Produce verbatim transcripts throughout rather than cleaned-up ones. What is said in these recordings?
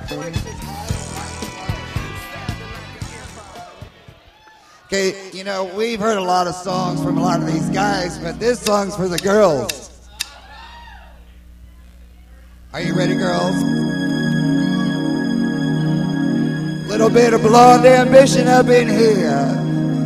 Okay, you know, we've heard a lot of songs from a lot of these guys, but this song's for the girls. Are you ready, girls? Little bit of blonde ambition up in here.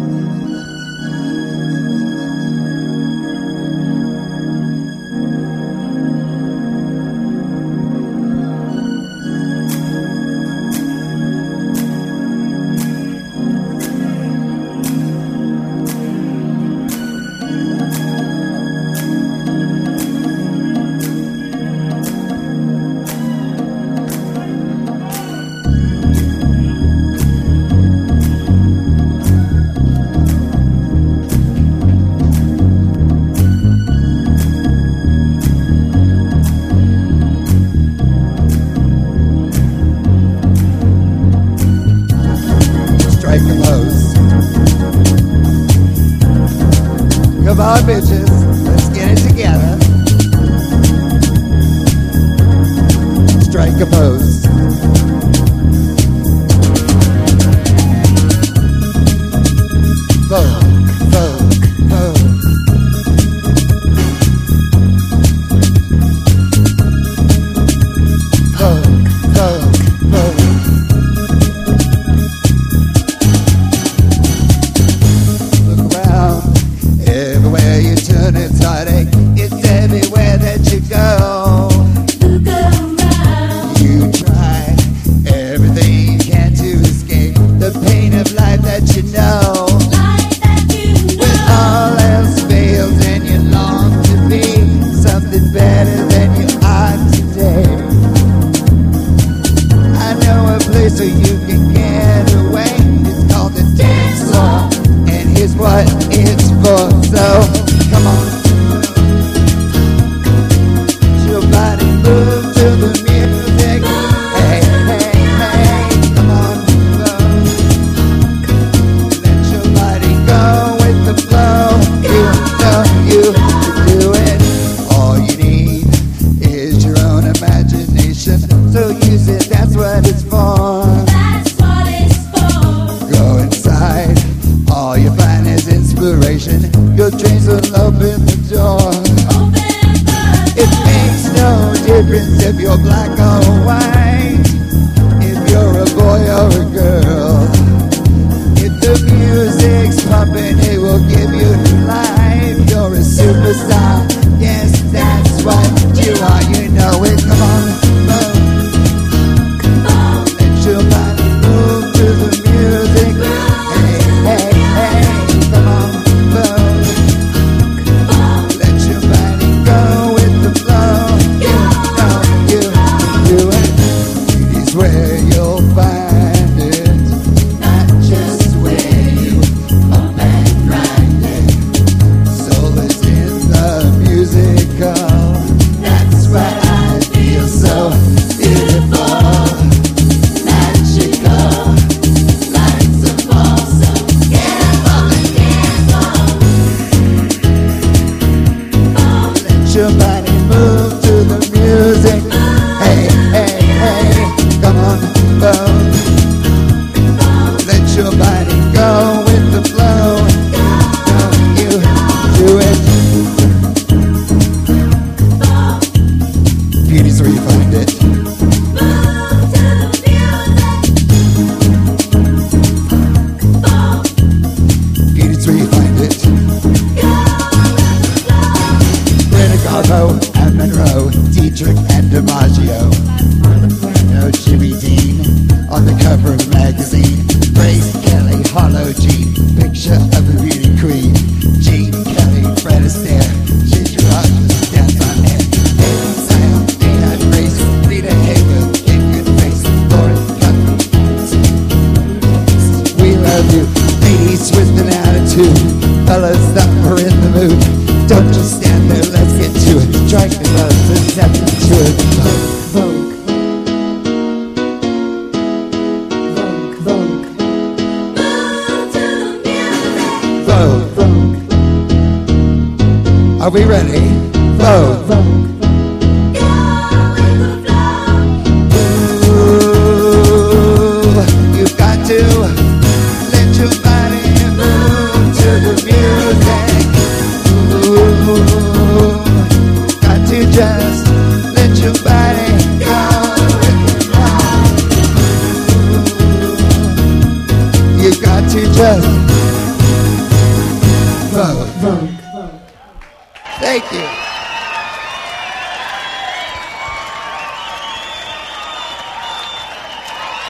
Come on, bitches, let's get it together. Strike a pose. Vogue, vogue, vogue. Vogue, vogue, vogue. Look around. Everywhere you turn it's heartache. It's everywhere that you go. Look around. You try everything you can to escape the pain of life that you know. Life that you know. When all else fails and you long to be something better than you are today. I know a place where you can get away. It's called the dance floor, and here's what it's for. So, come on. Your body move to the music. Hey, hey, hey, come on, go. Let your body go with the flow. You know you can do it. All you need is your own imagination. So use it, that's what it's for. That's what it's for. Go inside, all you find is inspiration. Your dreams will open the door. Open the door. It makes no difference if you're black or white, if you're a boy or a girl. If the music's pumping, it will give you life. You're a superstar. Yes, that's what you are. You know it. Come on, move. Let your body move to the music. Hey, hey, hey, come on. Where you'll find it, not just where you up and grind it. Soul is in the musical. That's why I feel so beautiful, magical, like some balsam. Get up on the dance floor. Let your body move to the music. Hey, hey, hey. Come on, boom. Let your body go with the flow. Don't you do it. Beauty's where you find it. Beauty's where you find it. Greta Garbo and Monroe, Dietrich and DiMaggio. Jimmy Dean on the cover of a magazine. Grace Kelly, Harlow Jean, picture of a beauty queen. Jean Kelly, Fred Astaire, Ginger Rogers, dance on air. Haley Sam, Dana Grace, Rita Hayworth, Kim Goodface, Lauren Cuthbert. We love you, ladies with an attitude, fellas that are in the mood. Don't just stand there, let's get to it. Strike the pose and step into it. Vogue. Are we ready? Vogue. Vogue. Go with the flow. just vote. Vote. Thank you.